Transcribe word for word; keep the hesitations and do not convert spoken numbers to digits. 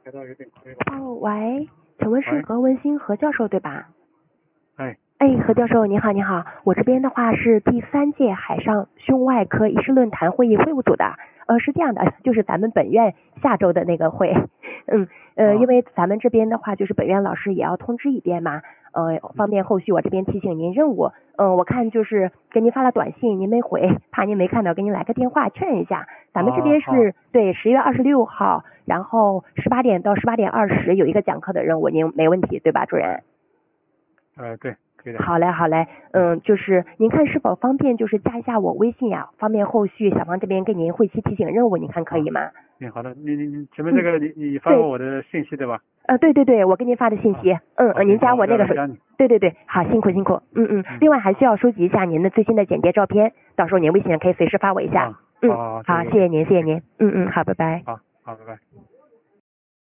哦，喂，请问是喂何文新何教授对吧？ 哎， 哎，何教授你好，你好，我这边的话是第三届海上胸外科医师论坛会议会务组的，呃，是这样的，就是咱们本院下周的那个会，嗯，呃， 哦因为咱们这边的话就是本院老师也要通知一遍嘛，呃，方便后续我这边提醒您任务，嗯、呃，我看就是给您发了短信，您没回，怕您没看到，给您来个电话确认一下，咱们这边好是对十月二十六号，然后十八点到十八点二十有一个讲课的任务，您没问题对吧，主任？ 呃，对，可以的。 好嘞，好嘞，嗯，就是您看是否方便，就是加一下我微信呀，方便后续小芳这边给您会期提醒任务，你看可以吗？ 嗯，好的，你你你前面这个你你发对过我的信息对吧？ 呃，对对对，我给您发的信息，嗯好嗯，您加我那个手， 我再来加你。 对对对，好，辛苦辛苦，嗯嗯，另外还需要收集一下您的最新的简洁照片，到时候您微信上可以随时发我一下， 啊， 嗯， 好， 好， 这个谢谢您，谢谢您，嗯嗯，好，拜拜。 好好，拜拜。